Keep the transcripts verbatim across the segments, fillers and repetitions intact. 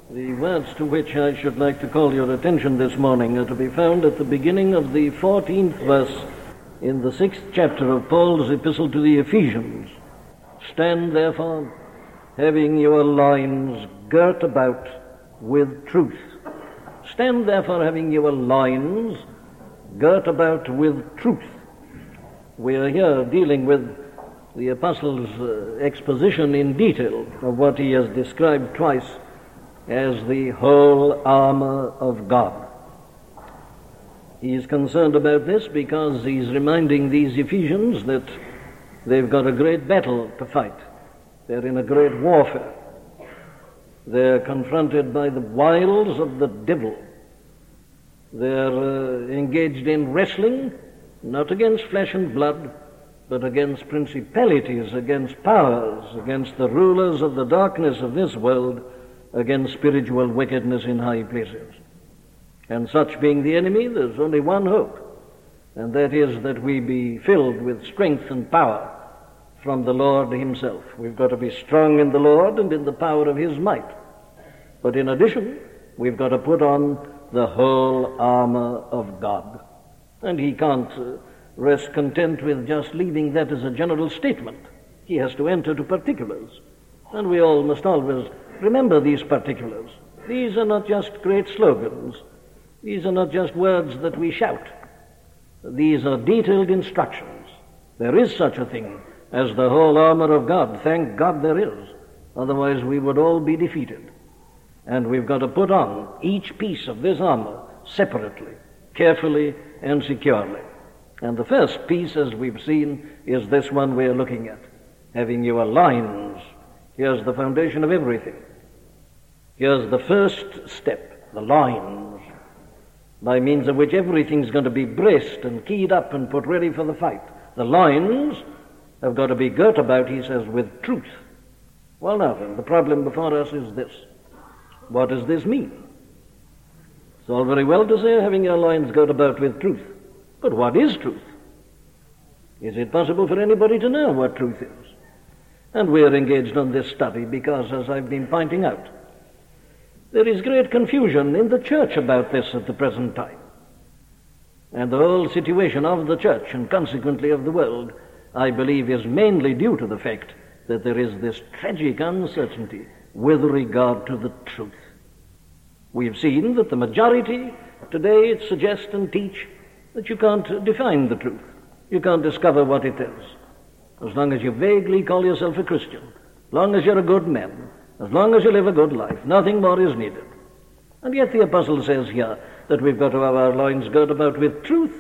The words to which I should like to call your attention this morning are to be found at the beginning of the fourteenth verse in the sixth chapter of Paul's epistle to the Ephesians. Stand therefore, having your loins girt about with truth. Stand therefore, having your loins girt about with truth. We are here dealing with the apostle's uh, exposition in detail of what he has described twice as the whole armor of God. He is concerned about this because he's reminding these Ephesians that they've got a great battle to fight. They're in a great warfare. They're confronted by the wiles of the devil. They're uh, engaged in wrestling, not against flesh and blood, but against principalities, against powers, against the rulers of the darkness of this world, against spiritual wickedness in high places. And such being the enemy, there's only one hope, and that is that we be filled with strength and power from the Lord himself. We've got to be strong in the Lord and in the power of his might. But in addition, we've got to put on the whole armor of God. And he can't uh, rest content with just leaving that as a general statement. He has to enter to particulars. And we all must always remember these particulars. These are not just great slogans. These are not just words that we shout. These are detailed instructions. There is such a thing as the whole armor of God. Thank God there is. Otherwise we would all be defeated. And we've got to put on each piece of this armor separately, carefully and securely. And the first piece, as we've seen, is this one we're looking at. Having your loins. Here's the foundation of everything. Here's the first step, the loins, by means of which everything's going to be braced and keyed up and put ready for the fight. The loins have got to be girt about, he says, with truth. Well, now then, the problem before us is this. What does this mean? It's all very well to say having your loins girt about with truth. But what is truth? Is it possible for anybody to know what truth is? And we're engaged on this study because, as I've been pointing out, there is great confusion in the church about this at the present time. And the whole situation of the church, and consequently of the world, I believe is mainly due to the fact that there is this tragic uncertainty with regard to the truth. We've seen that the majority today suggest and teach that you can't define the truth. You can't discover what it is. As long as you vaguely call yourself a Christian, as long as you're a good man, as long as you live a good life, nothing more is needed. And yet the apostle says here that we've got to have our loins girt about with truth.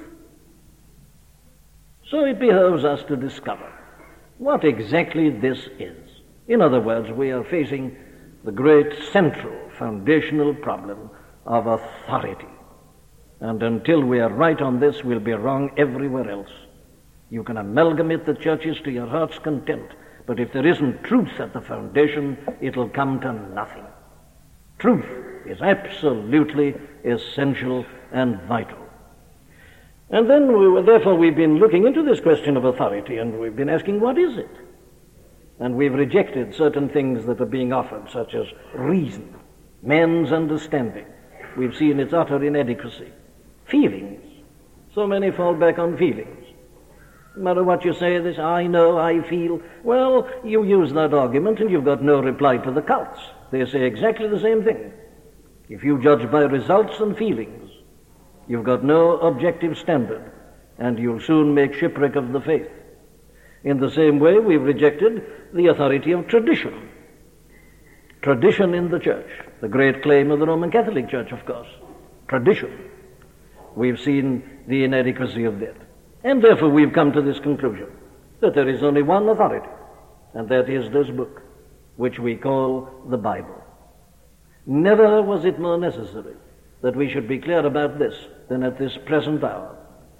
So it behoves us to discover what exactly this is. In other words, we are facing the great central, foundational problem of authority. And until we are right on this, we'll be wrong everywhere else. You can amalgamate the churches to your heart's content, but if there isn't truth at the foundation, it'll come to nothing. Truth is absolutely essential and vital. And then, we were, therefore, we've been looking into this question of authority, and we've been asking, what is it? And we've rejected certain things that are being offered, such as reason, man's understanding. We've seen its utter inadequacy. Feelings. So many fall back on feelings. No matter what you say, this, I know, I feel. Well, you use that argument and you've got no reply to the cults. They say exactly the same thing. If you judge by results and feelings, you've got no objective standard, and you'll soon make shipwreck of the faith. In the same way, we've rejected the authority of tradition. Tradition in the church, the great claim of the Roman Catholic Church, of course. Tradition. We've seen the inadequacy of that. And therefore we've come to this conclusion, that there is only one authority, and that is this book, which we call the Bible. Never was it more necessary that we should be clear about this than at this present hour.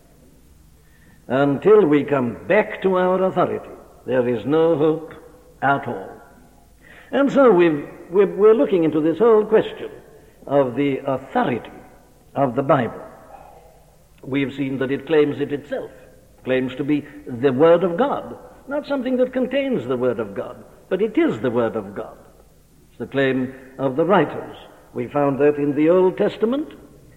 Until we come back to our authority, there is no hope at all. And so we've, we're looking into this whole question of the authority of the Bible. We've seen that it claims it itself, claims to be the Word of God, not something that contains the Word of God, but it is the Word of God. It's the claim of the writers We found that in the Old Testament.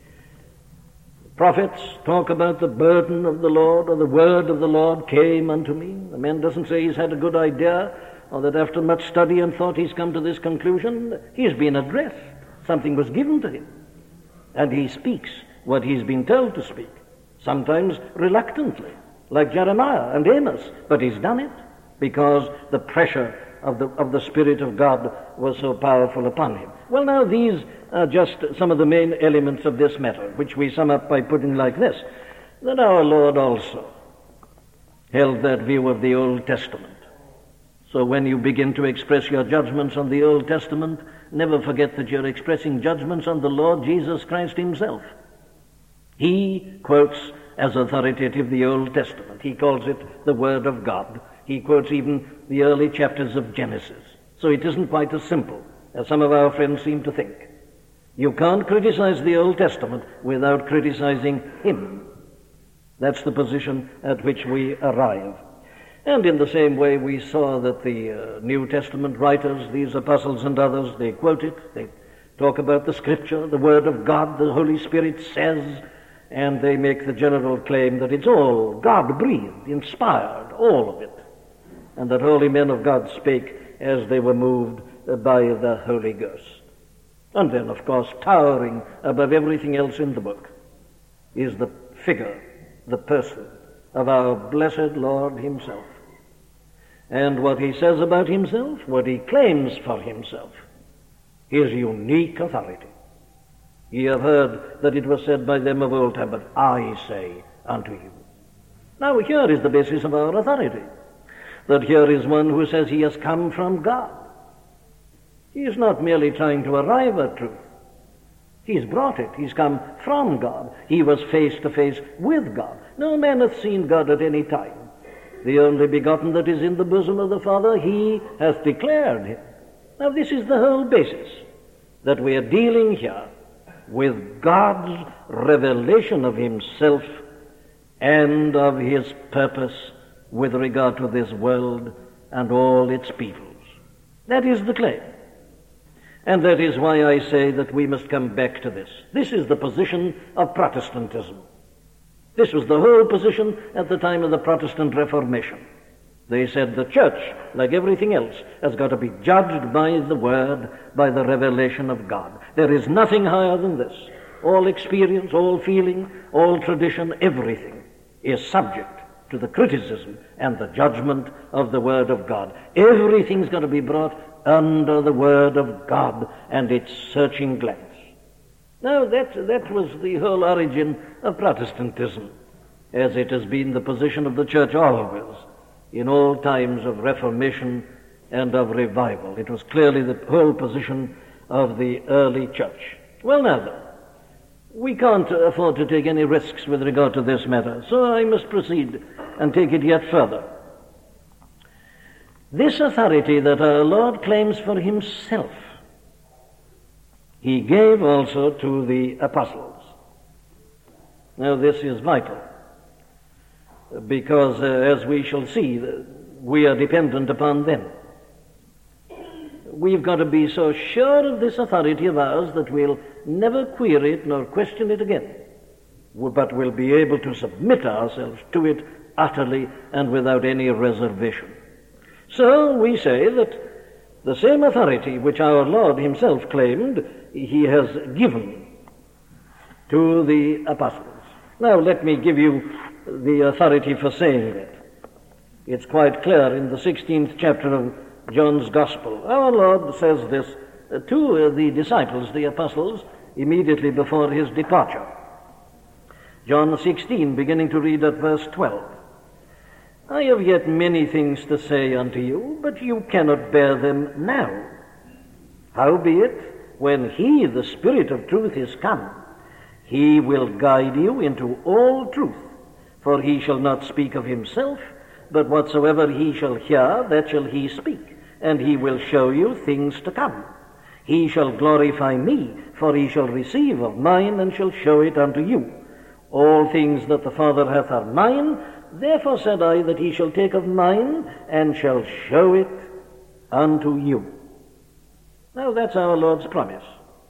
Prophets talk about the burden of the Lord, or the word of the Lord came unto me. The man doesn't say he's had a good idea, or that after much study and thought he's come to this conclusion. He's been addressed. Something was given to him. And he speaks what he's been told to speak, sometimes reluctantly, like Jeremiah and Amos, but he's done it because the pressure of the of the Spirit of God was so powerful upon him. Well, now, these are just some of the main elements of this matter, which we sum up by putting like this, that our Lord also held that view of the Old Testament. So when you begin to express your judgments on the Old Testament, never forget that you're expressing judgments on the Lord Jesus Christ himself. He quotes as authoritative the Old Testament. He calls it the Word of God. He quotes even the early chapters of Genesis. So it isn't quite as simple as some of our friends seem to think. You can't criticize the Old Testament without criticizing him. That's the position at which we arrive. And in the same way, we saw that the uh, New Testament writers, these apostles and others, they quote it, they talk about the Scripture, the Word of God, the Holy Spirit says, and they make the general claim that it's all God-breathed, inspired, all of it, and that holy men of God spake as they were moved by the Holy Ghost. And then, of course, towering above everything else in the book is the figure, the person of our blessed Lord himself. And what he says about himself, what he claims for himself, his unique authority. Ye have heard that it was said by them of old time, but I say unto you. Now here is the basis of our authority, that here is one who says he has come from God. He is not merely trying to arrive at truth. He's brought it. He's come from God. He was face to face with God. No man hath seen God at any time. The only begotten that is in the bosom of the Father, he hath declared him. Now this is the whole basis, that we are dealing here with God's revelation of himself and of his purpose with regard to this world and all its peoples. That is the claim. And that is why I say that we must come back to this. This is the position of Protestantism. This was the whole position at the time of the Protestant Reformation. They said the church, like everything else, has got to be judged by the Word, by the revelation of God. There is nothing higher than this. All experience, all feeling, all tradition, everything is subject to the criticism and the judgment of the Word of God. Everything's got to be brought under the Word of God and its searching glance. Now, that, that was the whole origin of Protestantism, as it has been the position of the church always, in all times of Reformation and of revival. It was clearly the whole position of the early church. Well, now then, we can't afford to take any risks with regard to this matter, so I must proceed and take it yet further. This authority that our Lord claims for himself, he gave also to the apostles. Now this is vital, because uh, as we shall see, we are dependent upon them. We've got to be so sure of this authority of ours that we'll never query it nor question it again, but we'll be able to submit ourselves to it utterly and without any reservation. So we say that the same authority which our Lord himself claimed, he has given to the apostles. Now let me give you the authority for saying that. It's quite clear in the sixteenth chapter of John's Gospel. Our Lord says this to the disciples, the apostles, immediately before his departure. John sixteen, beginning to read at verse twelve. I have yet many things to say unto you, but you cannot bear them now. Howbeit, when he, the Spirit of truth, is come, he will guide you into all truth. For he shall not speak of himself, but whatsoever he shall hear, that shall he speak, and he will show you things to come. He shall glorify me, for he shall receive of mine, and shall show it unto you. All things that the Father hath are mine, therefore said I that he shall take of mine, and shall show it unto you. Now that's our Lord's promise.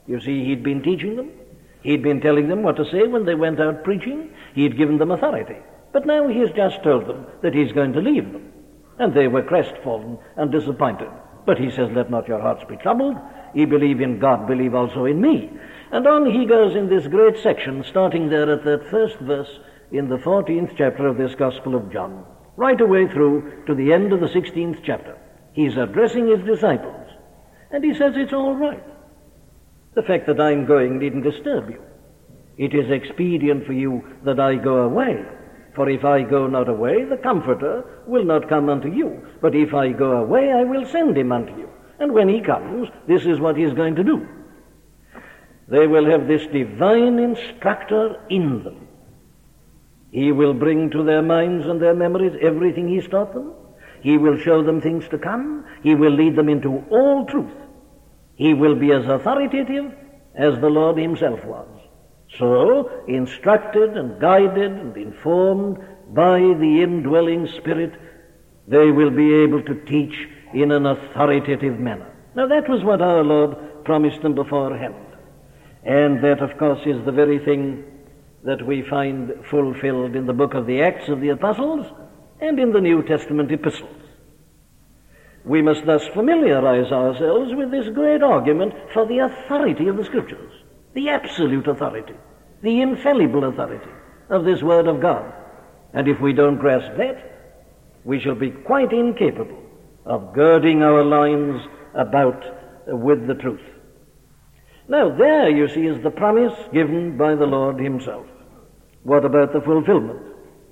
You see, he'd been teaching them. He'd been telling them what to say when they went out preaching. He'd given them authority. But now he has just told them that he's going to leave them. And they were crestfallen and disappointed. But he says, let not your hearts be troubled. Ye believe in God, believe also in me. And on he goes in this great section, starting there at that first verse in the fourteenth chapter of this Gospel of John, right away through to the end of the sixteenth chapter. He's addressing his disciples. And he says it's all right. The fact that I'm going needn't disturb you. It is expedient for you that I go away. For if I go not away, the Comforter will not come unto you. But if I go away, I will send him unto you. And when he comes, this is what he is going to do. They will have this divine instructor in them. He will bring to their minds and their memories everything he's taught them. He will show them things to come. He will lead them into all truth. He will be as authoritative as the Lord himself was. So, instructed and guided and informed by the indwelling Spirit, they will be able to teach in an authoritative manner. Now that was what our Lord promised them beforehand. And that, of course, is the very thing that we find fulfilled in the book of the Acts of the Apostles and in the New Testament epistles. We must thus familiarize ourselves with this great argument for the authority of the Scriptures, the absolute authority, the infallible authority of this Word of God. And if we don't grasp that, we shall be quite incapable of girding our loins about with the truth. Now there, you see, is the promise given by the Lord himself. What about the fulfillment?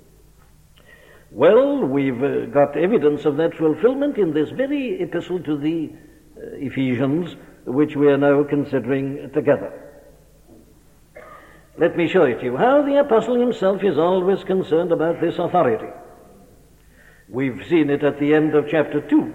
Well, we've uh, got evidence of that fulfillment in this very epistle to the uh, Ephesians, which we are now considering together. Let me show it to you how the apostle himself is always concerned about this authority. We've seen it at the end of chapter two,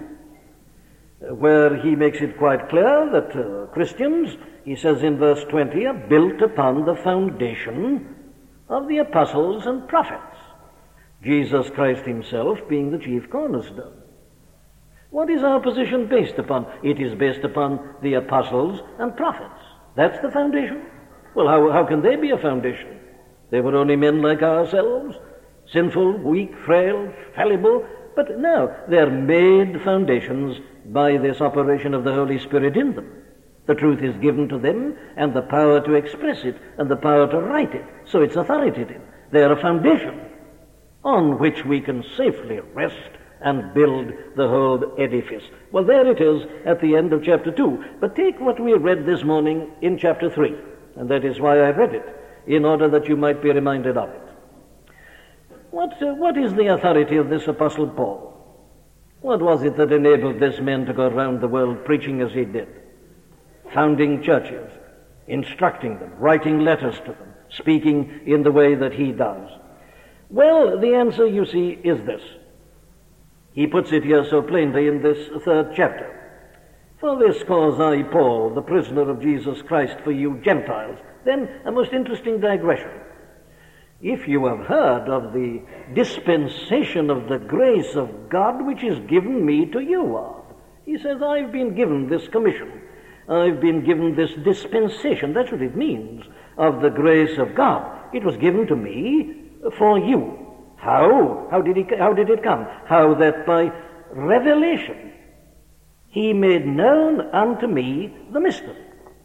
where he makes it quite clear that uh, Christians, he says in verse twenty, are built upon the foundation of the apostles and prophets, Jesus Christ himself being the chief cornerstone. What is our position based upon? It is based upon the apostles and prophets. That's the foundation. Well, how, how can they be a foundation? They were only men like ourselves, sinful, weak, frail, fallible, but no, they're made foundations by this operation of the Holy Spirit in them. The truth is given to them, and the power to express it, and the power to write it. So it's authoritative. They're a foundation on which we can safely rest and build the whole edifice. Well, there it is at the end of chapter two. But take what we read this morning in chapter three, and that is why I read it, in order that you might be reminded of it. What, uh, what is the authority of this Apostle Paul? What was it that enabled this man to go around the world preaching as he did? Founding churches, instructing them, writing letters to them, speaking in the way that he does. Well, the answer, you see, is this. He puts it here so plainly in this third chapter. For this cause I, Paul, the prisoner of Jesus Christ for you Gentiles. Then a most interesting digression. If you have heard of the dispensation of the grace of God which is given me to you of. He says, I've been given this commission. I've been given this dispensation. That's what it means, of the grace of God. It was given to me for you. How? How did, he, how did it come? How that by revelation he made known unto me the mystery.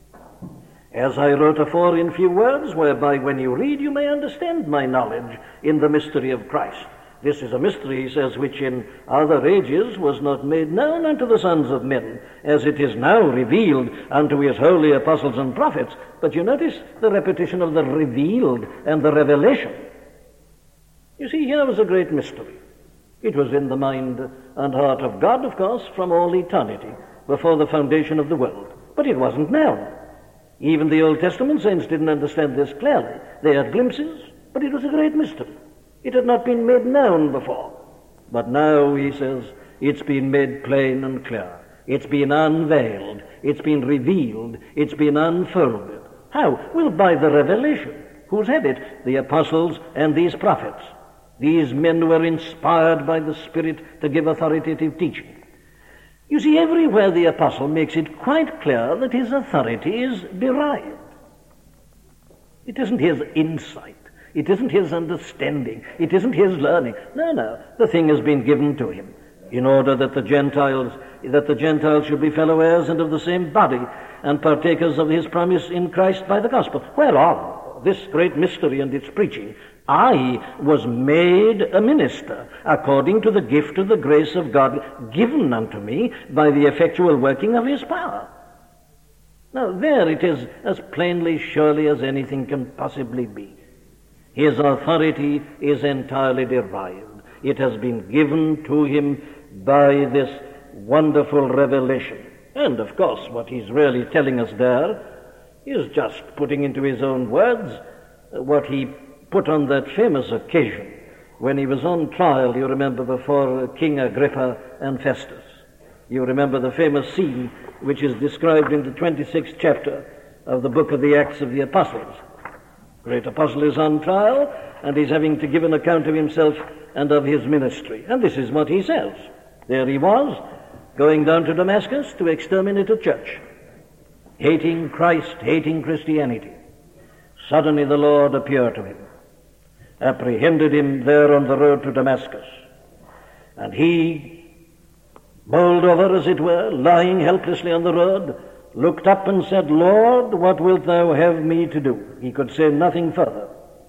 As I wrote afore in few words, whereby when you read you may understand my knowledge in the mystery of Christ. This is a mystery, he says, which in other ages was not made known unto the sons of men, as it is now revealed unto his holy apostles and prophets. But you notice the repetition of the revealed and the revelation. You see, here was a great mystery. It was in the mind and heart of God, of course, from all eternity, before the foundation of the world. But it wasn't known. Even the Old Testament saints didn't understand this clearly. They had glimpses, but it was a great mystery. It had not been made known before. But now, he says, it's been made plain and clear. It's been unveiled. It's been revealed. It's been unfolded. How? Well, by the revelation. Who's had it? The apostles and these prophets. These men were inspired by the Spirit to give authoritative teaching. You see, everywhere the apostle makes it quite clear that his authority is derived. It isn't his insight. It isn't his understanding. It isn't his learning. No, no. The thing has been given to him in order that the Gentiles, that the Gentiles should be fellow heirs and of the same body and partakers of his promise in Christ by the gospel. Whereof, this great mystery and its preaching, I was made a minister according to the gift of the grace of God given unto me by the effectual working of his power. Now, there it is as plainly, surely as anything can possibly be. His authority is entirely derived. It has been given to him by this wonderful revelation. And, of course, what he's really telling us there is just putting into his own words what he put on that famous occasion when he was on trial, you remember, before King Agrippa and Festus. You remember the famous scene which is described in the twenty-sixth chapter of the book of the Acts of the Apostles. Great apostle is on trial, and he's having to give an account of himself and of his ministry. And this is what he says. There he was, going down to Damascus to exterminate a church, hating Christ, hating Christianity. Suddenly the Lord appeared to him, apprehended him there on the road to Damascus, and he, bowled over, as it were, lying helplessly on the road, looked up and said, Lord, what wilt thou have me to do? He could say nothing further.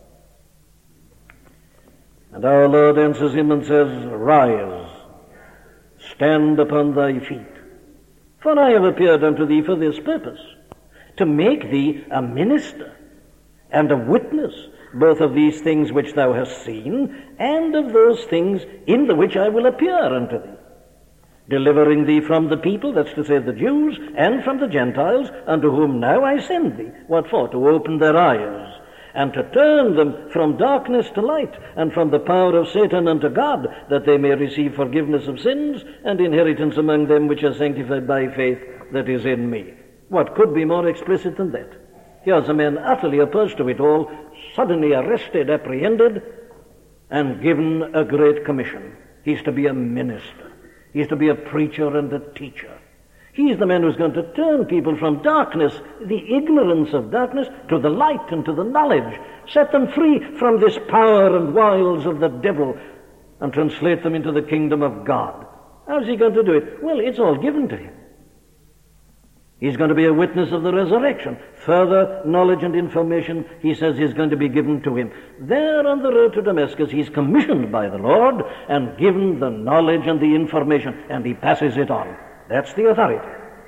And our Lord answers him and says, Rise, stand upon thy feet, for I have appeared unto thee for this purpose, to make thee a minister and a witness, both of these things which thou hast seen, and of those things in the which I will appear unto thee, delivering thee from the people, that's to say the Jews, and from the Gentiles, unto whom now I send thee. What for? To open their eyes, and to turn them from darkness to light, and from the power of Satan unto God, that they may receive forgiveness of sins, and inheritance among them which are sanctified by faith that is in me. What could be more explicit than that? Here's a man utterly opposed to it all, suddenly arrested, apprehended, and given a great commission. He's to be a minister. He's to be a preacher and a teacher. He's the man who's going to turn people from darkness, the ignorance of darkness, to the light and to the knowledge, set them free from this power and wiles of the devil, and translate them into the kingdom of God. How's he going to do it? Well, it's all given to him. He's going to be a witness of the resurrection. Further knowledge and information, he says, is going to be given to him. There on the road to Damascus, he's commissioned by the Lord and given the knowledge and the information, and he passes it on. That's the authority.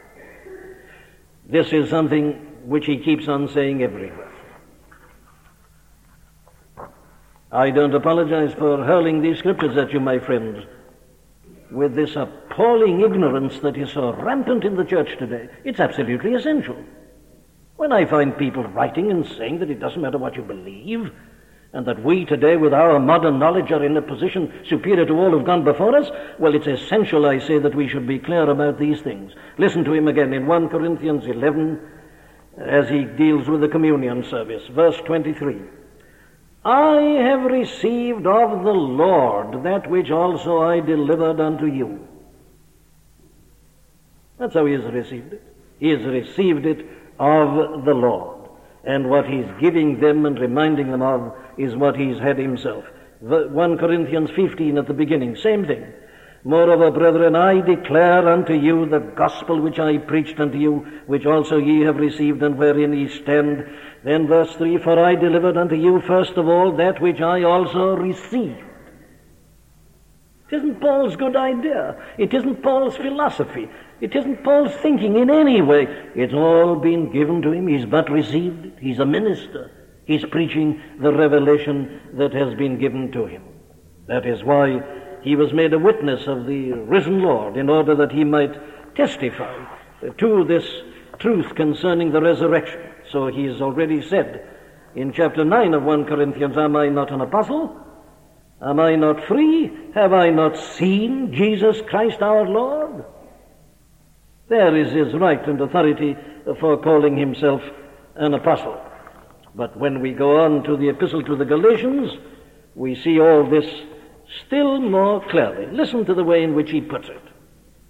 This is something which he keeps on saying everywhere. I don't apologize for hurling these scriptures at you, my friends, with this appalling ignorance that is so rampant in the church today. It's absolutely essential. When I find people writing and saying that it doesn't matter what you believe, and that we today with our modern knowledge are in a position superior to all who've gone before us, well, it's essential, I say, that we should be clear about these things. Listen to him again in First Corinthians eleven, as he deals with the communion service, verse twenty-three. I have received of the Lord that which also I delivered unto you. That's how he has received it. He has received it of the Lord. And what he's giving them and reminding them of is what he's had himself. First Corinthians fifteen at the beginning, same thing. Moreover, brethren, I declare unto you the gospel which I preached unto you, which also ye have received, and wherein ye stand. Then verse three, for I delivered unto you first of all that which I also received. It isn't Paul's good idea. It isn't Paul's philosophy. It isn't Paul's thinking in any way. It's all been given to him. He's but received it. He's a minister. He's preaching the revelation that has been given to him. That is why he was made a witness of the risen Lord, in order that he might testify to this truth concerning the resurrection. So he has already said in chapter nine of First Corinthians, am I not an apostle? Am I not free? Have I not seen Jesus Christ our Lord? There is his right and authority for calling himself an apostle. But when we go on to the epistle to the Galatians, we see all this still more clearly. Listen to the way in which he puts it.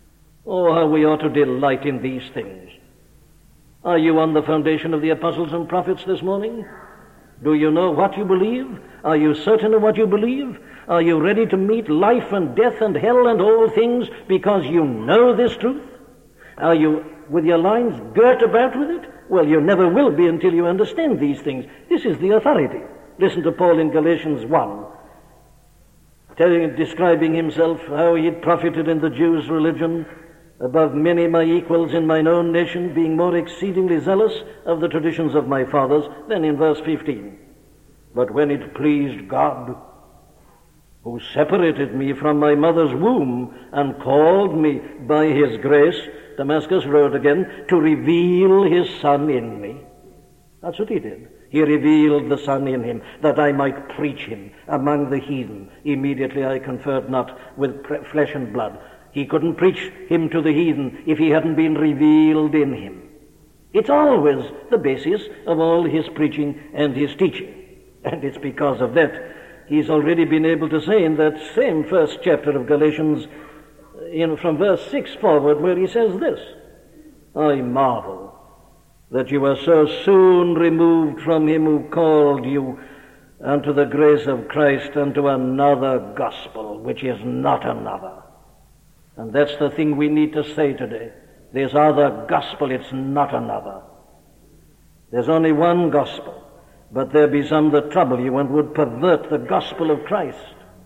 Oh, how we ought to delight in these things. Are you on the foundation of the apostles and prophets this morning? Do you know what you believe? Are you certain of what you believe? Are you ready to meet life and death and hell and all things because you know this truth? Are you with your loins girt about with it? Well, you never will be until you understand these things. This is the authority. Listen to Paul in Galatians one, telling, describing himself, how he had profited in the Jews' religion above many my equals in mine own nation, being more exceedingly zealous of the traditions of my fathers. Then in verse fifteen, but when it pleased God, who separated me from my mother's womb and called me by his grace, Damascus wrote again, to reveal his Son in me. That's what he did. He revealed the Son in him, that I might preach him among the heathen. Immediately I conferred not with flesh and blood. He couldn't preach him to the heathen if he hadn't been revealed in him. It's always the basis of all his preaching and his teaching. And it's because of that he's already been able to say in that same first chapter of Galatians, in, from verse six forward, where he says this, I marvel that you are so soon removed from him who called you unto the grace of Christ, unto another gospel, which is not another. And that's the thing we need to say today. This other gospel, it's not another. There's only one gospel, but there be some that trouble you and would pervert the gospel of Christ.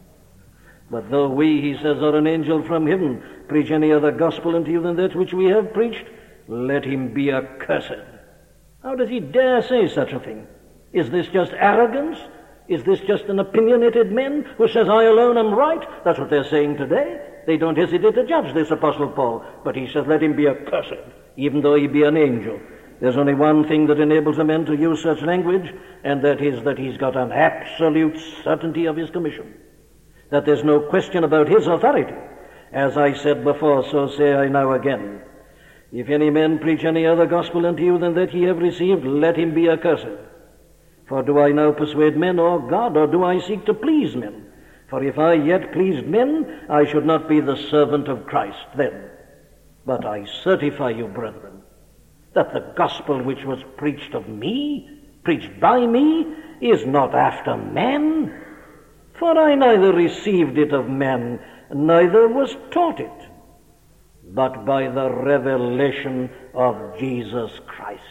But though we, he says, or an angel from heaven, preach any other gospel unto you than that which we have preached, let him be accursed. How does he dare say such a thing? Is this just arrogance? Is this just an opinionated man who says, I alone am right? That's what they're saying today. They don't hesitate to judge this Apostle Paul. But he says, let him be accursed, even though he be an angel. There's only one thing that enables a man to use such language, and that is that he's got an absolute certainty of his commission. That there's no question about his authority. As I said before, so say I now again. If any man preach any other gospel unto you than that ye have received, let him be accursed. For do I now persuade men or God, or do I seek to please men? For if I yet pleased men, I should not be the servant of Christ then. But I certify you, brethren, that the gospel which was preached of me, preached by me, is not after men. For I neither received it of men, neither was taught it, but by the revelation of Jesus Christ.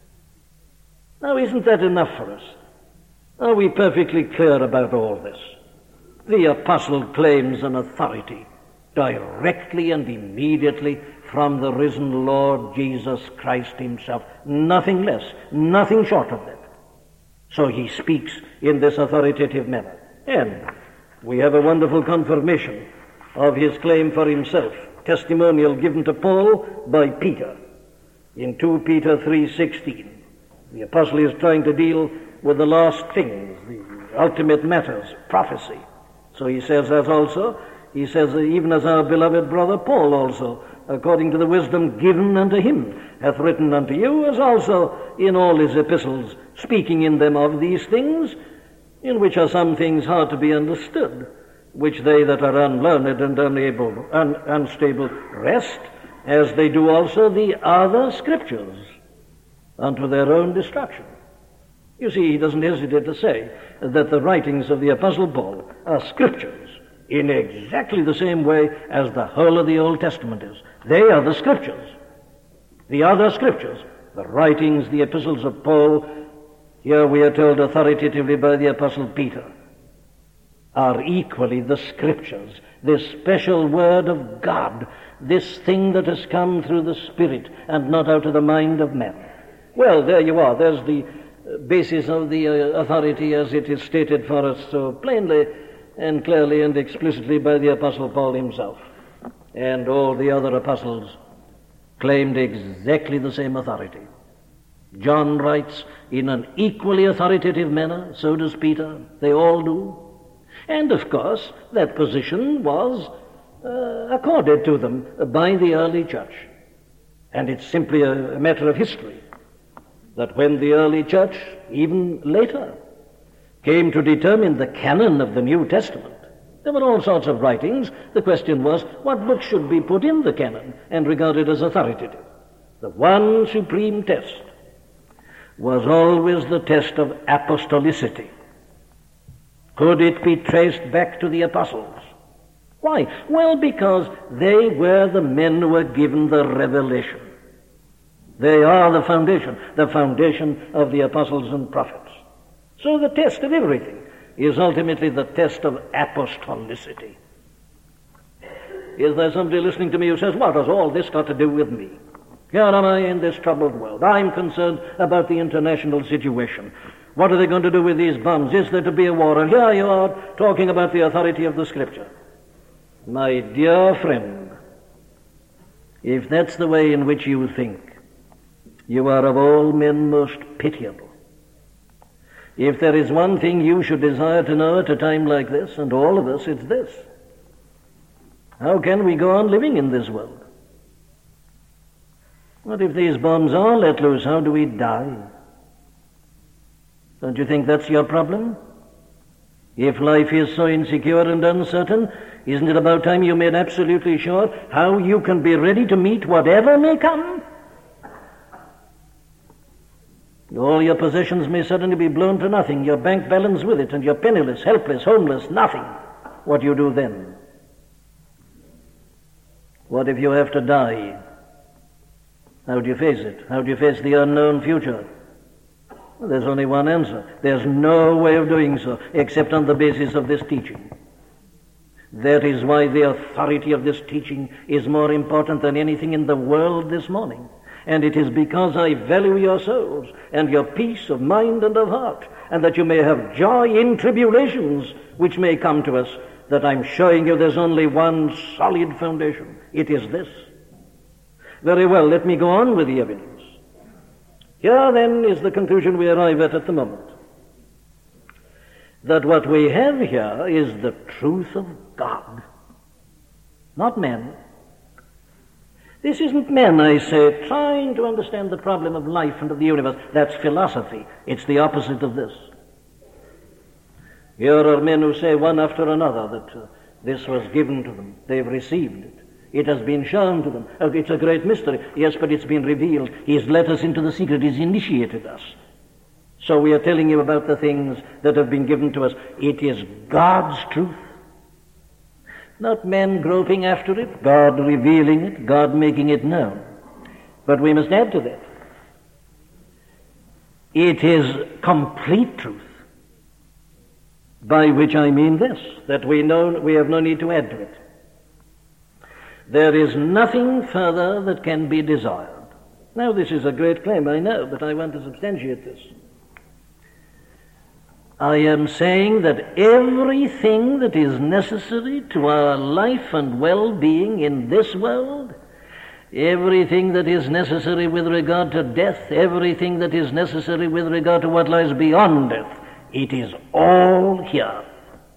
Now, isn't that enough for us? Are we perfectly clear about all this? The apostle claims an authority directly and immediately from the risen Lord Jesus Christ himself. Nothing less, nothing short of that. So he speaks in this authoritative manner. And we have a wonderful confirmation of his claim for himself, testimonial given to Paul by Peter in Second Peter three sixteen. The apostle is trying to deal with the last things, the ultimate matters, prophecy. So he says as also, he says, even as our beloved brother Paul also, according to the wisdom given unto him, hath written unto you, as also in all his epistles, speaking in them of these things, in which are some things hard to be understood, which they that are unlearned and unable, un, unstable wrest, as they do also the other scriptures, unto their own destruction. You see, he doesn't hesitate to say that the writings of the Apostle Paul are scriptures in exactly the same way as the whole of the Old Testament is. They are the scriptures. The other scriptures, the writings, the epistles of Paul, here we are told authoritatively by the Apostle Peter, are equally the scriptures, this special word of God, this thing that has come through the Spirit and not out of the mind of men. Well, there you are. There's the basis of the uh, authority as it is stated for us so plainly and clearly and explicitly by the Apostle Paul himself. And all the other apostles claimed exactly the same authority. John writes in an equally authoritative manner, so does Peter. They all do. And of course, that position was uh, accorded to them by the early church. And it's simply a, a matter of history that when the early church, even later, came to determine the canon of the New Testament, There were all sorts of writings. The question was, what books should be put in the canon and regarded as authoritative? The one supreme test was always the test of apostolicity. Could it be traced back to the apostles? Why? Well, because they were the men who were given the revelation. They are the foundation, the foundation of the apostles and prophets. So the test of everything is ultimately the test of apostolicity. Is there somebody listening to me who says, what has all this got to do with me? Here am I in this troubled world. I'm concerned about the international situation. What are they going to do with these bombs? Is there to be a war? And here you are talking about the authority of the Scripture. My dear friend, if that's the way in which you think, you are of all men most pitiable. If there is one thing you should desire to know at a time like this, and all of us, it's this. How can we go on living in this world? What if these bombs are let loose? How do we die? Don't you think that's your problem? If life is so insecure and uncertain, isn't it about time you made absolutely sure how you can be ready to meet whatever may come? All your possessions may suddenly be blown to nothing, your bank balance with it, and you're penniless, helpless, homeless, nothing. What do you do then? What if you have to die? How do you face it? How do you face the unknown future? Well, there's only one answer. There's no way of doing so except on the basis of this teaching. That is why the authority of this teaching is more important than anything in the world this morning. And it is because I value your souls and your peace of mind and of heart, and that you may have joy in tribulations which may come to us, that I'm showing you there's only one solid foundation. It is this. Very well, let me go on with the evidence. Here then is the conclusion we arrive at at the moment. That what we have here is the truth of God, not men. This isn't men, I say, trying to understand the problem of life and of the universe. That's philosophy. It's the opposite of this. Here are men who say one after another that uh, this was given to them. They've received it. It has been shown to them. Oh, it's a great mystery. Yes, but it's been revealed. He's let us into the secret. He's initiated us. So we are telling you about the things that have been given to us. It is God's truth. Not men groping after it, God revealing it, God making it known. But we must add to that. It is complete truth, by which I mean this, that we know we have no need to add to it. There is nothing further that can be desired. Now, this is a great claim, I know, but I want to substantiate this. I am saying that everything that is necessary to our life and well-being in this world, everything that is necessary with regard to death, everything that is necessary with regard to what lies beyond death, it is all here.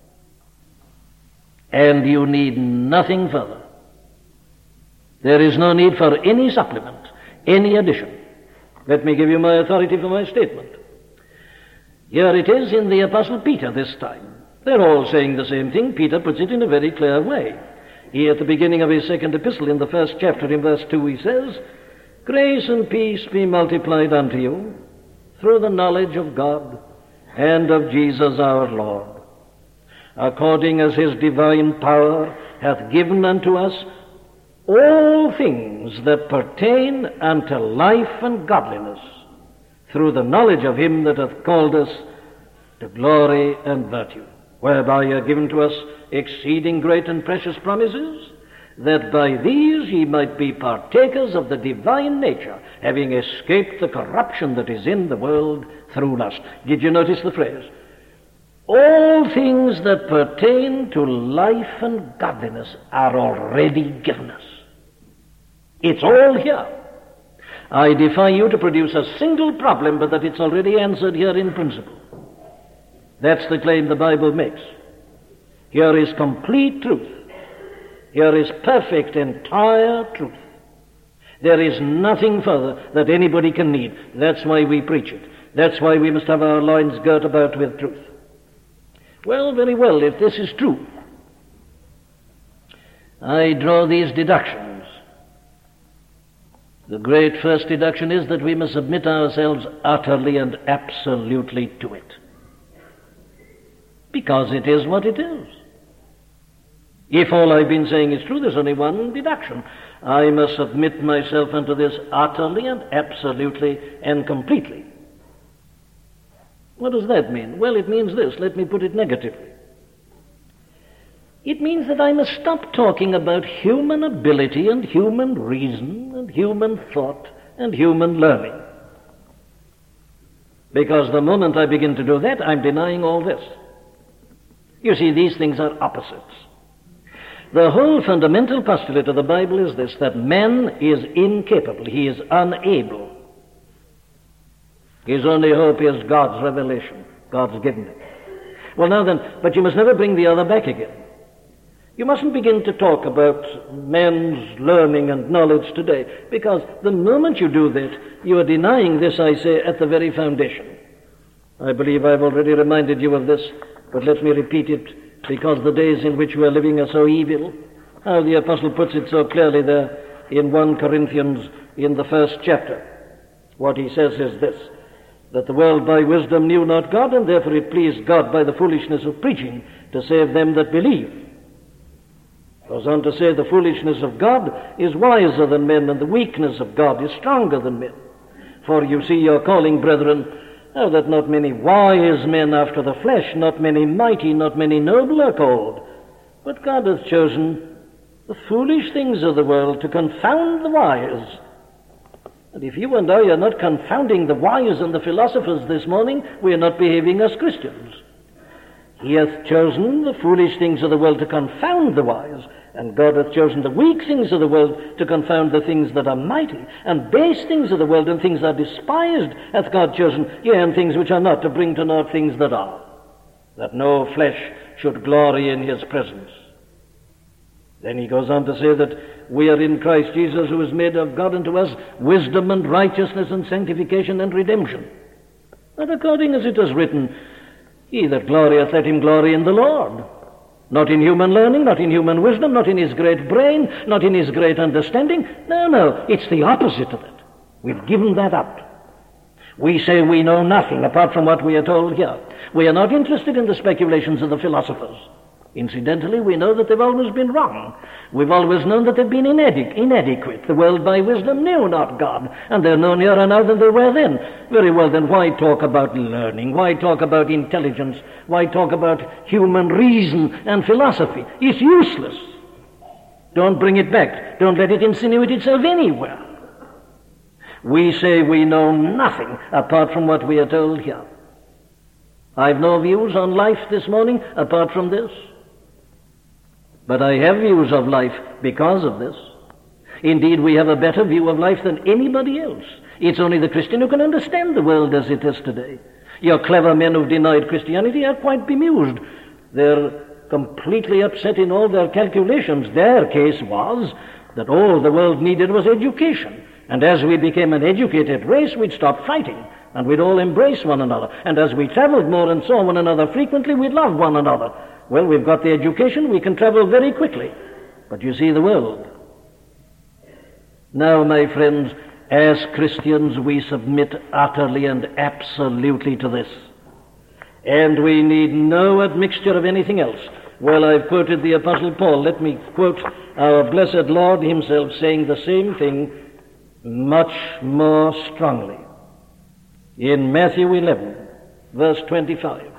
And you need nothing further. There is no need for any supplement, any addition. Let me give you my authority for my statement. Here it is in the Apostle Peter this time. They're all saying the same thing. Peter puts it in a very clear way. He, at the beginning of his second epistle, in the first chapter, in verse two, he says, "Grace and peace be multiplied unto you through the knowledge of God and of Jesus our Lord, according as his divine power hath given unto us all things that pertain unto life and godliness, through the knowledge of him that hath called us to glory and virtue, whereby are given to us exceeding great and precious promises, that by these ye might be partakers of the divine nature, having escaped the corruption that is in the world through lust." Did you notice the phrase? All things that pertain to life and godliness are already given us. It's all here. I defy you to produce a single problem, but that it's already answered here in principle. That's the claim the Bible makes. Here is complete truth. Here is perfect, entire truth. There is nothing further that anybody can need. That's why we preach it. That's why we must have our loins girt about with truth. Well, very well, if this is true, I draw these deductions. The great first deduction is that we must submit ourselves utterly and absolutely to it, because it is what it is. If all I've been saying is true, there's only one deduction. I must submit myself unto this utterly and absolutely and completely. What does that mean? Well, it means this. Let me put it negatively. It means that I must stop talking about human ability and human reason and human thought and human learning. Because the moment I begin to do that, I'm denying all this. You see, these things are opposites. The whole fundamental postulate of the Bible is this, that man is incapable, he is unable. His only hope is God's revelation, God's given it. Well, now then, but you must never bring the other back again. You mustn't begin to talk about man's learning and knowledge today, because the moment you do that, you are denying this, I say, at the very foundation. I believe I've already reminded you of this, but let me repeat it, because the days in which we are living are so evil. How the apostle puts it so clearly there in First Corinthians in the first chapter. What he says is this, that the world by wisdom knew not God, and therefore it pleased God by the foolishness of preaching to save them that believe. Goes on to say the foolishness of God is wiser than men, and the weakness of God is stronger than men. For you see your calling, brethren, how that not many wise men after the flesh, not many mighty, not many noble are called. But God hath chosen the foolish things of the world to confound the wise. And if you and I are not confounding the wise and the philosophers this morning, we are not behaving as Christians. He hath chosen the foolish things of the world to confound the wise, and God hath chosen the weak things of the world to confound the things that are mighty, and base things of the world and things that are despised hath God chosen, yea, and things which are not, to bring to naught things that are, that no flesh should glory in his presence. Then he goes on to say that we are in Christ Jesus, who is made of God unto us wisdom and righteousness and sanctification and redemption. But according as it is written, he that glorieth, let him glory in the Lord. Not in human learning, not in human wisdom, not in his great brain, not in his great understanding. No, no, it's the opposite of it. We've given that up. We say we know nothing apart from what we are told here. We are not interested in the speculations of the philosophers. Incidentally, we know that they've always been wrong. We've always known that they've been inadequ- inadequate. The world by wisdom knew not God, and they're no nearer now than they were then. Very well, then why talk about learning? Why talk about intelligence? Why talk about human reason and philosophy? It's useless. Don't bring it back. Don't let it insinuate itself anywhere. We say we know nothing apart from what we are told here. I've no views on life this morning apart from this. But I have views of life because of this. Indeed, we have a better view of life than anybody else. It's only the Christian who can understand the world as it is today. Your clever men who've denied Christianity are quite bemused. They're completely upset in all their calculations. Their case was that all the world needed was education. And as we became an educated race, we'd stop fighting, and we'd all embrace one another. And as we traveled more and saw one another frequently, we'd love one another. Well, we've got the education, we can travel very quickly. But you see the world. Now, my friends, as Christians, we submit utterly and absolutely to this. And we need no admixture of anything else. Well, I've quoted the Apostle Paul. Let me quote our blessed Lord himself saying the same thing much more strongly. In Matthew eleven, verse twenty-five.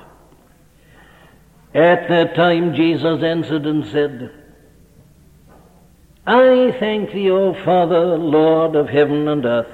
At that time Jesus answered and said, I thank thee, O Father, Lord of heaven and earth,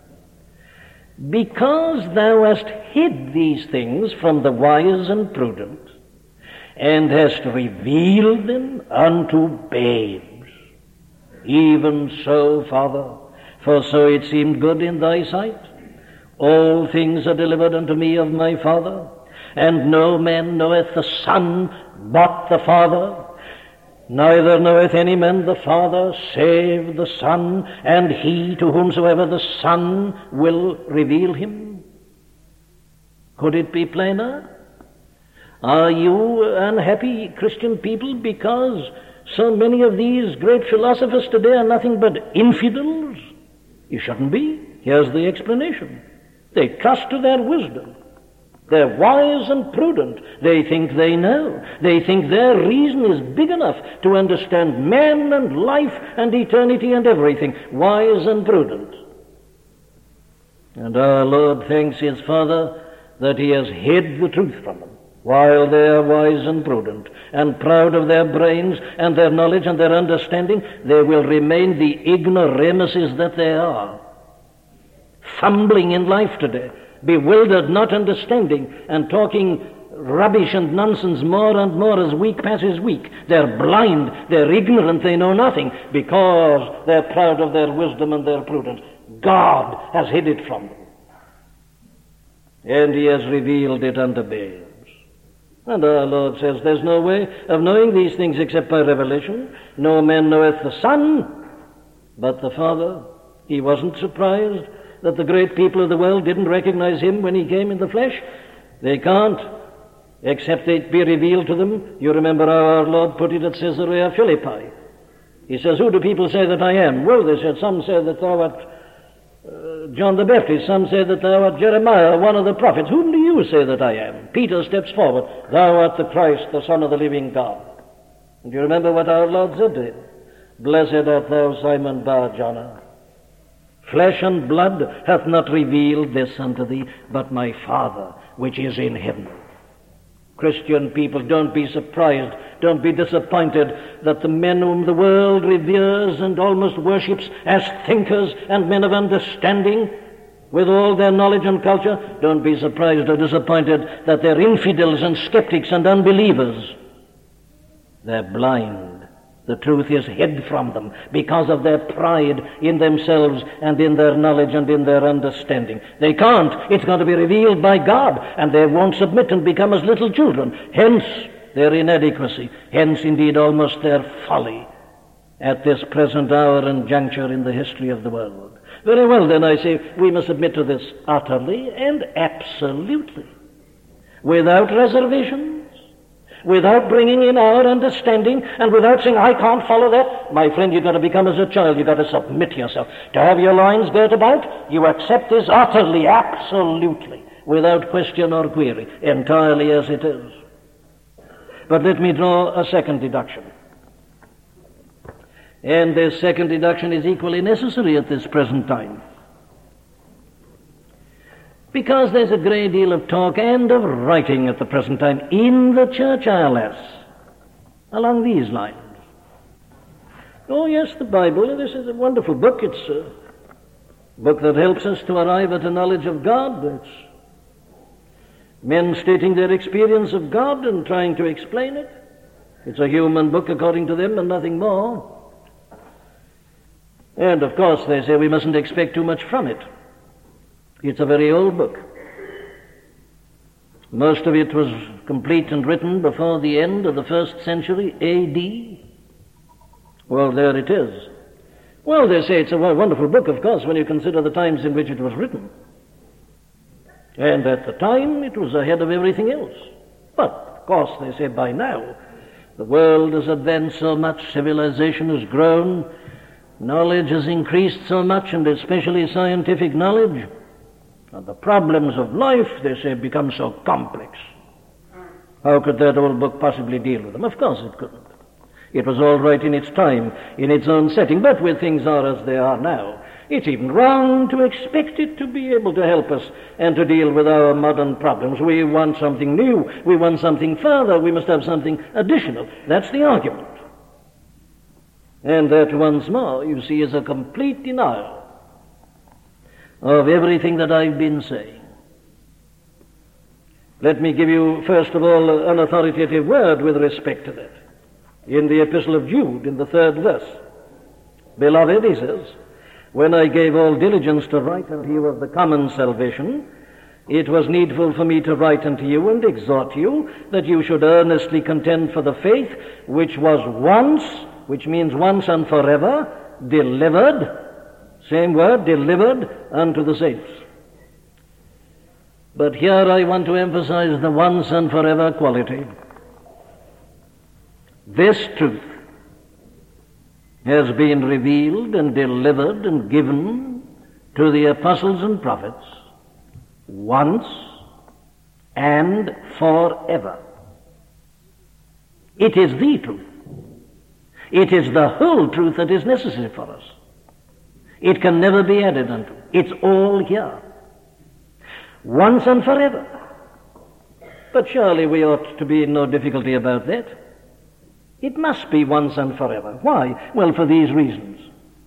because thou hast hid these things from the wise and prudent, and hast revealed them unto babes. Even so, Father, for so it seemed good in thy sight. All things are delivered unto me of my Father, and no man knoweth the Son but the Father, neither knoweth any man the Father save the Son, and he to whomsoever the Son will reveal him. Could it be plainer? Are you unhappy, Christian people, because So many of these great philosophers today are nothing but infidels. You shouldn't be. Here's the explanation. They trust to their wisdom. They're wise and prudent. They think they know. They think their reason is big enough to understand man and life and eternity and everything. Wise and prudent. And our Lord thanks his Father that he has hid the truth from them, while they are wise and prudent, and proud of their brains and their knowledge and their understanding, they will remain the ignoramuses that they are, fumbling in life today, bewildered, not understanding, and talking rubbish and nonsense more and more as week passes week. They're blind, they're ignorant, they know nothing, because they're proud of their wisdom and their prudence. God has hid it from them, and he has revealed it unto babes. And our Lord says there's no way of knowing these things except by revelation. No man knoweth the Son, but the Father. He wasn't surprised that the great people of the world didn't recognize him when he came in the flesh. They can't, except it be revealed to them. You remember how our Lord put it at Caesarea Philippi. He says, who do people say that I am? Well, they said, some say that thou art uh, John the Baptist, some say that thou art Jeremiah, one of the prophets. Whom do you say that I am? Peter steps forward. Thou art the Christ, the Son of the living God. And you remember what our Lord said to him? Blessed art thou, Simon Bar-Jonah. Flesh and blood hath not revealed this unto thee, but my Father which is in heaven. Christian people, don't be surprised, don't be disappointed that the men whom the world reveres and almost worships as thinkers and men of understanding, with all their knowledge and culture, don't be surprised or disappointed that they're infidels and skeptics and unbelievers. They're blind. The truth is hid from them because of their pride in themselves and in their knowledge and in their understanding. They can't. It's going to be revealed by God, and they won't submit and become as little children. Hence their inadequacy. Hence, indeed, almost their folly at this present hour and juncture in the history of the world. Very well, then, I say, we must submit to this utterly and absolutely, without reservation, without bringing in our understanding, and without saying, I can't follow that. My friend, you've got to become as a child. You've got to submit yourself. To have your loins girt about, you accept this utterly, absolutely, without question or query, entirely as it is. But let me draw a second deduction. And this second deduction is equally necessary at this present time, because there's a great deal of talk and of writing at the present time in the church, alas, along these lines. Oh yes, the Bible, this is a wonderful book. It's a book that helps us to arrive at a knowledge of God. It's men stating their experience of God and trying to explain it. It's a human book according to them and nothing more. And of course they say we mustn't expect too much from it. It's a very old book. Most of it was complete and written before the end of the first century A D. Well, there it is. Well, they say it's a wonderful book, of course, when you consider the times in which it was written. And at the time, it was ahead of everything else. But, of course, they say by now, the world has advanced so much, civilization has grown, knowledge has increased so much, and especially scientific knowledge, and the problems of life, they say, become so complex. How could that old book possibly deal with them? Of course it couldn't. It was all right in its time, in its own setting, but when things are as they are now, it's even wrong to expect it to be able to help us and to deal with our modern problems. We want something new. We want something further. We must have something additional. That's the argument. And that, once more, you see, is a complete denial of everything that I've been saying. Let me give you, first of all, an authoritative word with respect to that. In the Epistle of Jude, in the third verse, Beloved, he says, when I gave all diligence to write unto you of the common salvation, it was needful for me to write unto you and exhort you that you should earnestly contend for the faith which was once, which means once and forever, delivered, same word, delivered unto the saints. But here I want to emphasize the once and forever quality. This truth has been revealed and delivered and given to the apostles and prophets once and forever. It is the truth. It is the whole truth that is necessary for us. It can never be added unto. It's all here. Once and forever. But surely we ought to be in no difficulty about that. It must be once and forever. Why? Well, for these reasons.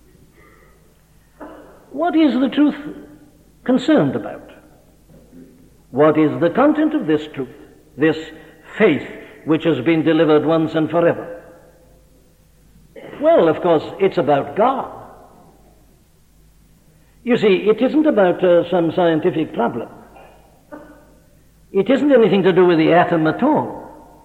What is the truth concerned about? What is the content of this truth, this faith which has been delivered once and forever? Well, of course, it's about God. You see, it isn't about uh, some scientific problem. It isn't anything to do with the atom at all.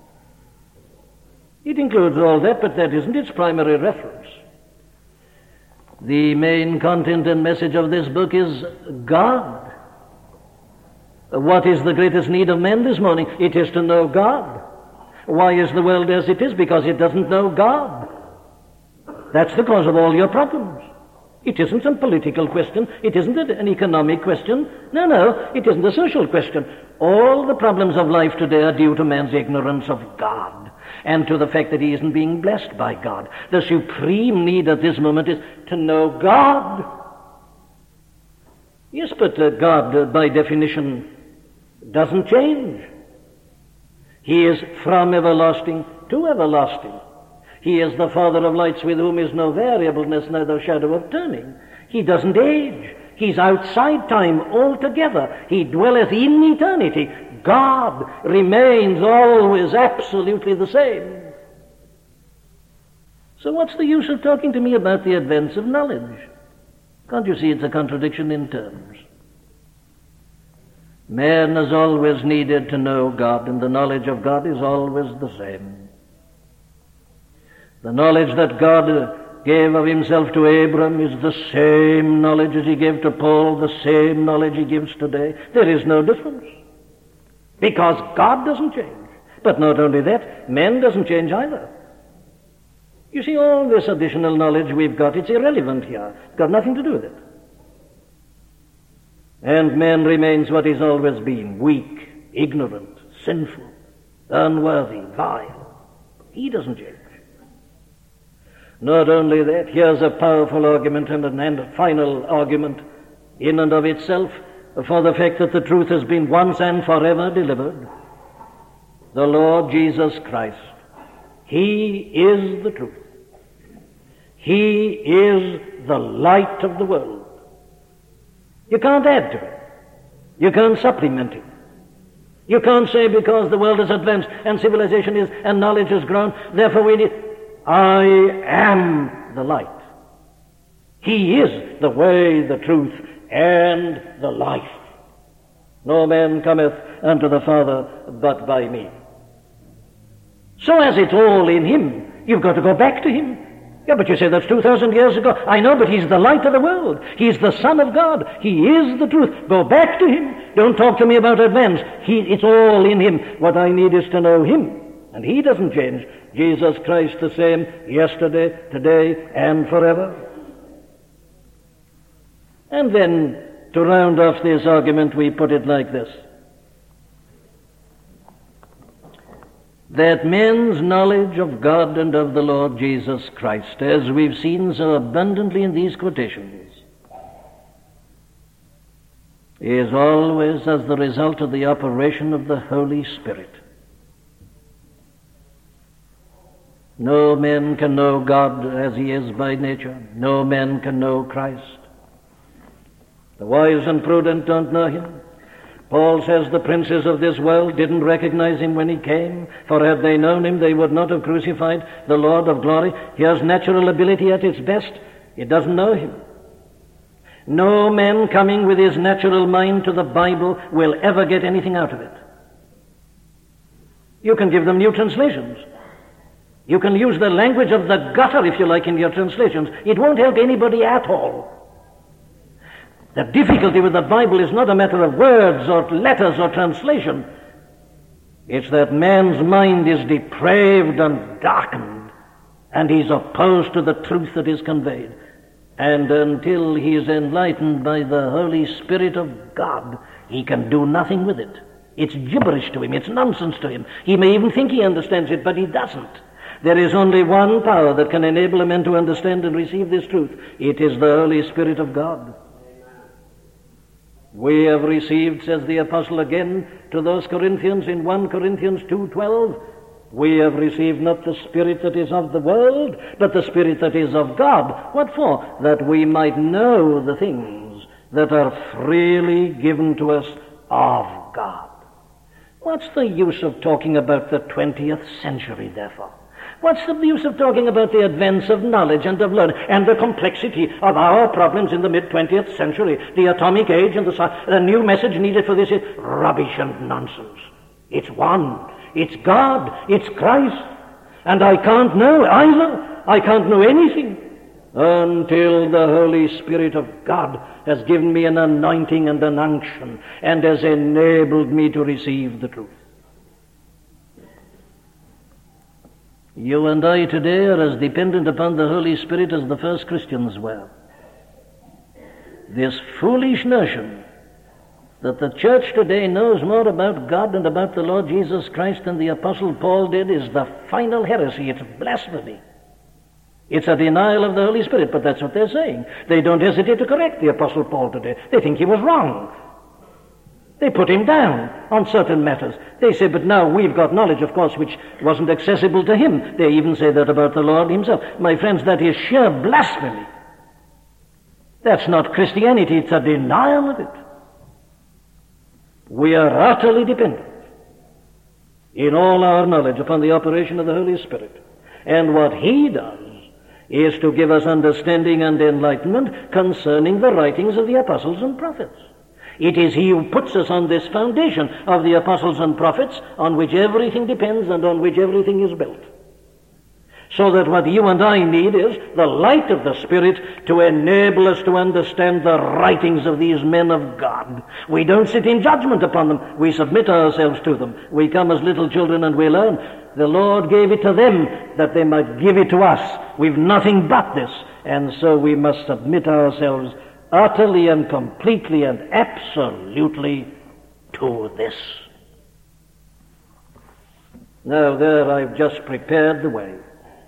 It includes all that, but that isn't its primary reference. The main content and message of this book is God. What is the greatest need of men this morning? It is to know God. Why is the world as it is? Because it doesn't know God. That's the cause of all your problems. It isn't a political question. It isn't an economic question. No, no, it isn't a social question. All the problems of life today are due to man's ignorance of God and to the fact that he isn't being blessed by God. The supreme need at this moment is to know God. Yes, but uh, God, uh, by definition, doesn't change. He is from everlasting to everlasting. He is the Father of lights, with whom is no variableness, neither shadow of turning. He doesn't age. He's outside time altogether. He dwelleth in eternity. God remains always absolutely the same. So what's the use of talking to me about the advance of knowledge? Can't you see it's a contradiction in terms? Man has always needed to know God, and the knowledge of God is always the same. The knowledge that God gave of himself to Abram is the same knowledge as he gave to Paul, the same knowledge he gives today. There is no difference. Because God doesn't change. But not only that, man doesn't change either. You see, all this additional knowledge we've got, it's irrelevant here. It's got nothing to do with it. And man remains what he's always been, weak, ignorant, sinful, unworthy, vile. He doesn't change. Not only that, here's a powerful argument and a final argument in and of itself for the fact that the truth has been once and forever delivered. The Lord Jesus Christ. He is the truth. He is the light of the world. You can't add to it. You can't supplement it. You can't say because the world has advanced and civilization is and knowledge has grown, therefore we need... I am the light. He is the way, the truth, and the life. No man cometh unto the Father but by me. So as it's all in him, you've got to go back to him. Yeah, but you say that's two thousand years ago. I know, but he's the light of the world. He's the Son of God. He is the truth. Go back to him. Don't talk to me about advance. He, it's all in him. What I need is to know him. And he doesn't change. Jesus Christ the same yesterday, today, and forever. And then, to round off this argument, we put it like this. That men's knowledge of God and of the Lord Jesus Christ, as we've seen so abundantly in these quotations, is always as the result of the operation of the Holy Spirit. No man can know God as he is by nature. No man can know Christ. The wise and prudent don't know him. Paul says the princes of this world didn't recognize him when he came, for had they known him, they would not have crucified the Lord of glory. Here's natural ability at its best. It doesn't know him. No man coming with his natural mind to the Bible will ever get anything out of it. You can give them new translations. You can use the language of the gutter, if you like, in your translations. It won't help anybody at all. The difficulty with the Bible is not a matter of words or letters or translation. It's that man's mind is depraved and darkened and he's opposed to the truth that is conveyed. And until he is enlightened by the Holy Spirit of God, he can do nothing with it. It's gibberish to him, it's nonsense to him. He may even think he understands it, but he doesn't. There is only one power that can enable a man to understand and receive this truth. It is the Holy Spirit of God. We have received, says the apostle again to those Corinthians in First Corinthians two twelve, we have received not the spirit that is of the world, but the Spirit that is of God. What for? That we might know the things that are freely given to us of God. What's the use of talking about the twentieth century, therefore? What's the use of talking about the advance of knowledge and of learning and the complexity of our problems in the mid-twentieth century, the atomic age and the, the new message needed for this is rubbish and nonsense. It's one. It's God. It's Christ. And I can't know either. I can't know anything until the Holy Spirit of God has given me an anointing and an unction and has enabled me to receive the truth. You and I today are as dependent upon the Holy Spirit as the first Christians were. This foolish notion that the church today knows more about God and about the Lord Jesus Christ than the Apostle Paul did is the final heresy. It's blasphemy. It's a denial of the Holy Spirit, but that's what they're saying. They don't hesitate to correct the Apostle Paul today. They think he was wrong. They put him down on certain matters. They say, but now we've got knowledge, of course, which wasn't accessible to him. They even say that about the Lord himself. My friends, that is sheer blasphemy. That's not Christianity, it's a denial of it. We are utterly dependent in all our knowledge upon the operation of the Holy Spirit. And what he does is to give us understanding and enlightenment concerning the writings of the apostles and prophets. It is he who puts us on this foundation of the apostles and prophets on which everything depends and on which everything is built. So that what you and I need is the light of the Spirit to enable us to understand the writings of these men of God. We don't sit in judgment upon them. We submit ourselves to them. We come as little children and we learn. The Lord gave it to them that they might give it to us. We've nothing but this. And so we must submit ourselves utterly and completely and absolutely to this. Now there I've just prepared the way,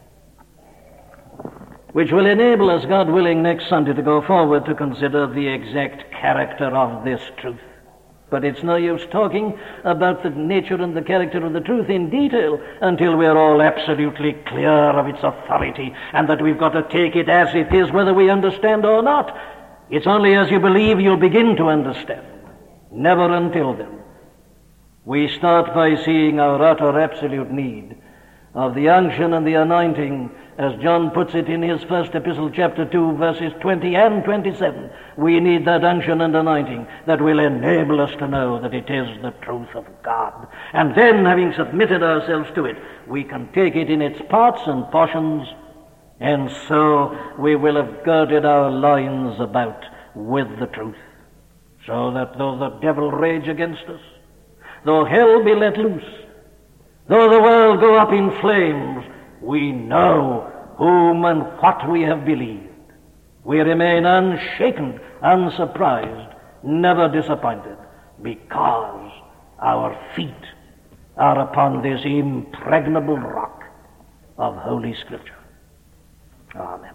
which will enable us, God willing, next Sunday to go forward to consider the exact character of this truth. But it's no use talking about the nature and the character of the truth in detail until we're all absolutely clear of its authority and that we've got to take it as it is, whether we understand or not. It's only as you believe you'll begin to understand. Never until then. We start by seeing our utter absolute need of the unction and the anointing, as John puts it in his first epistle, chapter two, verses twenty and twenty-seven. We need that unction and anointing that will enable us to know that it is the truth of God. And then, having submitted ourselves to it, we can take it in its parts and portions, and so we will have girded our loins about with the truth, so that though the devil rage against us, though hell be let loose, though the world go up in flames, we know whom and what we have believed. We remain unshaken, unsurprised, never disappointed, because our feet are upon this impregnable rock of Holy Scripture. Amen.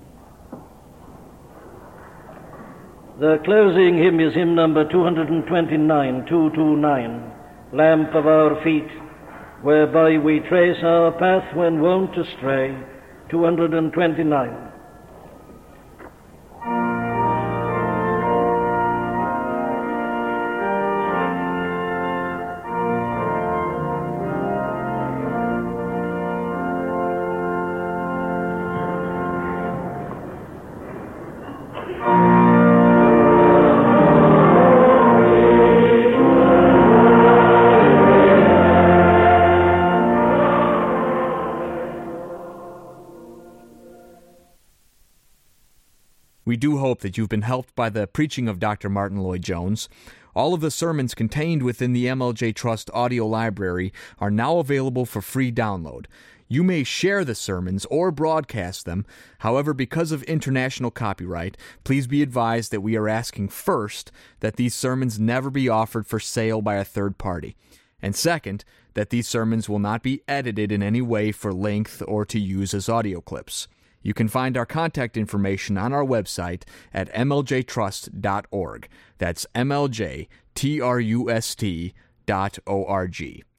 The closing hymn is hymn number two twenty-nine, two twenty-nine, Lamp of Our Feet, whereby we trace our path when wont to stray, two twenty-nine. We do hope that you've been helped by the preaching of Doctor Martyn Lloyd-Jones. All of the sermons contained within the M L J Trust audio library are now available for free download. You may share the sermons or broadcast them. However, because of international copyright, please be advised that we are asking first that these sermons never be offered for sale by a third party. And second, that these sermons will not be edited in any way for length or to use as audio clips. You can find our contact information on our website at m l j trust dot org. That's M L J T R U S T dot O R G.